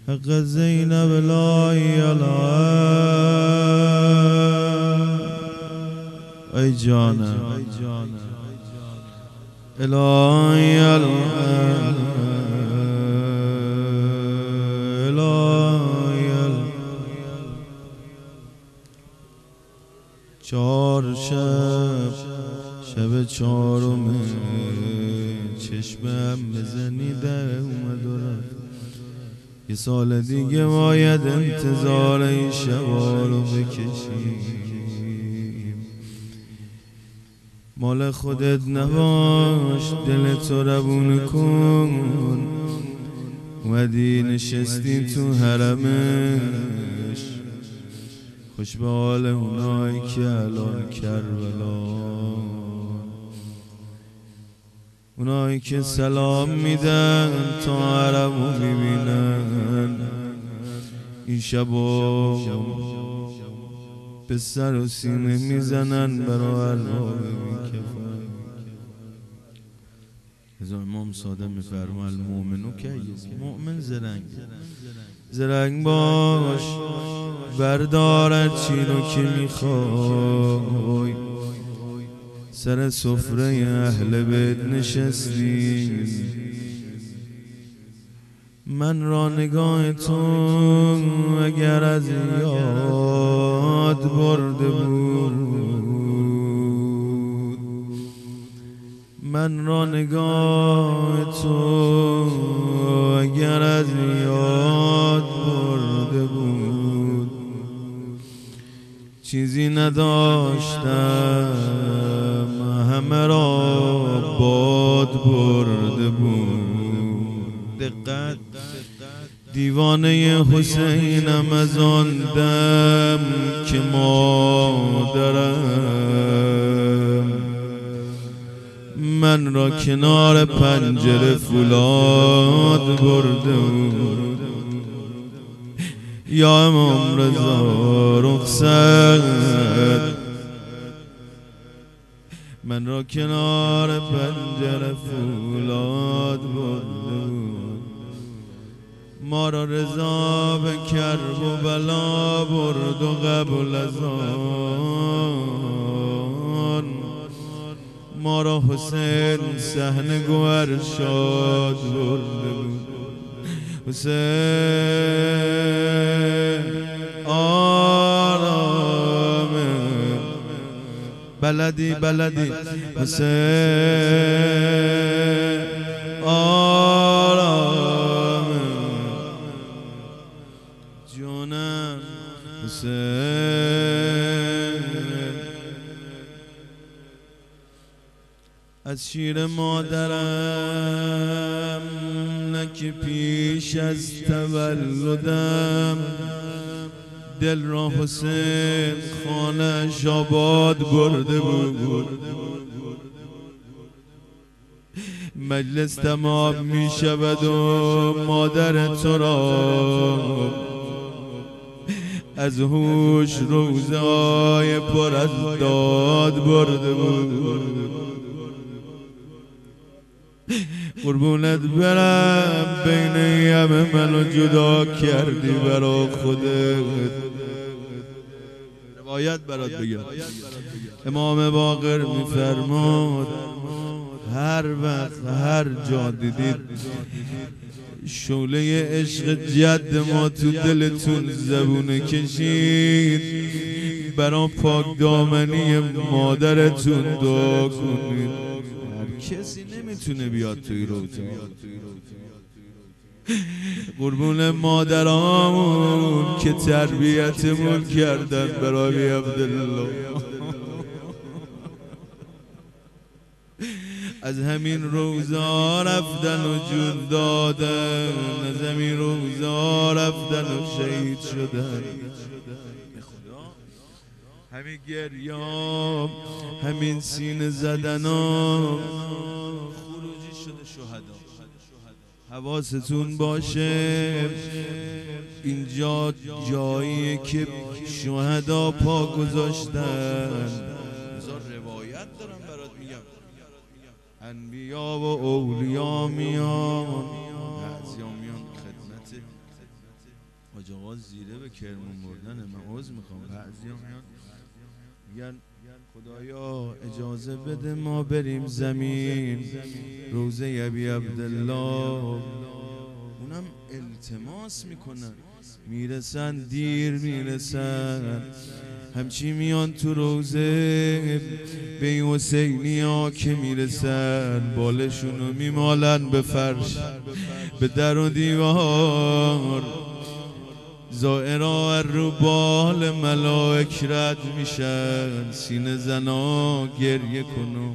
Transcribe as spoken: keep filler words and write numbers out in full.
حق زینب لا اله ای جانم الهی الهی چهار شب شب چهارم چشمم بزنی در اومد و رفت. یه سال دیگه باید انتظار این شبا رو بکشیم. مال خودت نباش دلتو روون کن. اومدی نشستی تو حرمش، خوش به حال اونایی که الان کربلا، اونایی که سلام میدن تا حرمو میبینن. این شبا به سر و سینه میزنن برای ارباب کفن. از امام صادق میفرما المؤمنو کیس، مؤمن زرنگ زرنگ باش، بردارد چینو که میخوای. سر سفره اهل بیت نشستی، من را نگاه تو اگر از یاد برده بود، من را نگاه تو اگر از یاد برده بود، چیزی نداشتم همه را باد برده بود. دقت، دیوانه حسینم از آن دم که مادرم من را کنار پنجره فولاد برده بود. یا امام رضا رخصت، من را کنار پنجره فولاد برده بود. ما را رضا به کرب و بلا برد و قبل از آن ما را حسین صحن گوهر شاد برده بود. حسین آرامه بلدی بلدی حسین آرامه جونم حسین. از شیر مادرم نه که پیش از تولدم دل را حسین خانه آباد برده بود. مجلس تمام می شود و مادر تو را از هوش روزهای پر از داد برده بود. قربونت برم بین همه منو جدا کردی برا خودت. روایت برات بگم، امام باقر میفرماد هر وقت هر جا دیدید شعله عشق جد ما تو دلتون زبونه کشید، برا پاک دامنی مادرتون دعا کنید. کسی نمیتونه بیاد توی روزا. قربون مادرامون که تربیتمون کردن برای عبدالله، از همین روزا رفتن و جون دادن، از همین روزا رفتن و شهید شدن. همین گریام، همین سینه زدنام خروجی شده شهدا. حواستون باشه اینجا جاییه که شهدا پا گذاشتن. بذار روایت دارم برات میگم، انبیا و اولیا میان، بعضیا میان خدمت حاج آقا زیره به کرمون بردنه. من عذر میخوام، بعضی ها میان میگن خدایا اجازه بده ما بریم زمین روزه ابی عبدالله. اونم التماس میکنن، میرسن دیر میرسن، همچی میان تو روزه به حسینی ها که میرسن بالشونو میمالن به فرش به در و دیوار. زائرها رو بال ملائک رد میشن، سینه زنا گریه کنو